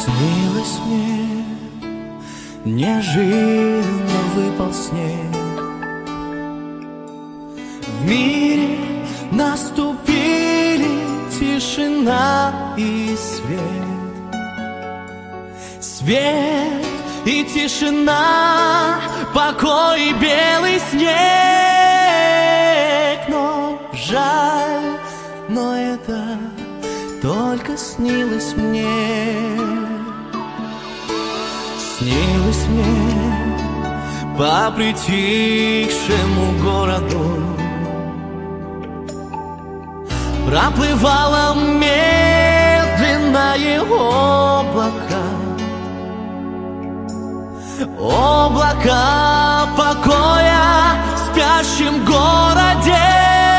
Снилось мне, неожиданно выпал снег. В мире наступили тишина и свет. Свет и тишина, покой и белый снег. Но жаль, но это только снилось мне. Снилось мне по притихшему городу проплывало медленное облако. Облако покоя в спящем городе.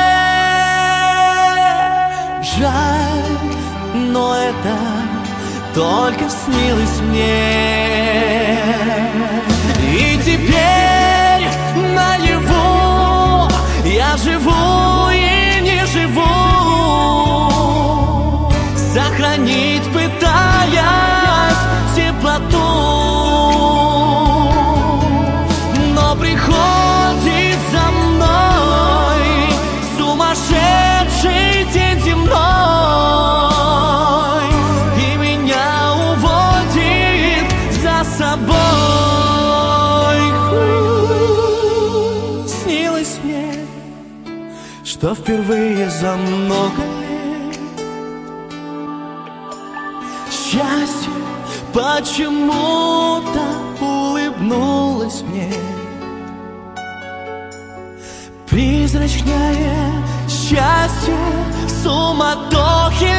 Жаль, но это только снилось мне. И теперь наяву я живу и не живу, сохранить пытаясь теплоту. Но приходит за мной сумасшедший день земной, и меня уводит за собой. Снилось мне, что впервые за много лет счастье почему-то улыбнулось мне. Призрачное счастье в суматохе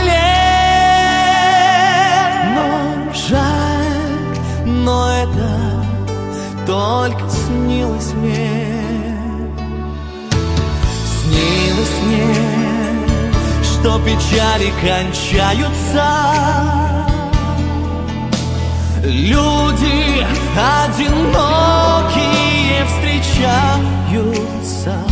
лет. Но жаль, но это только снилось мне. Снилось мне, что печали кончаются, люди одинокие встречаются,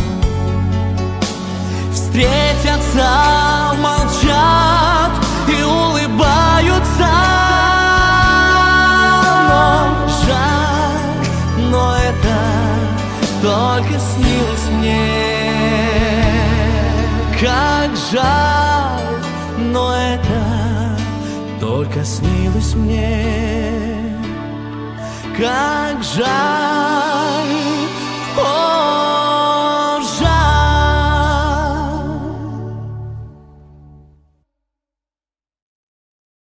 встретятся, молчат и улыбаются. Но жаль, но это только снилось мне. Как жаль, но это только снилось мне. Как жаль.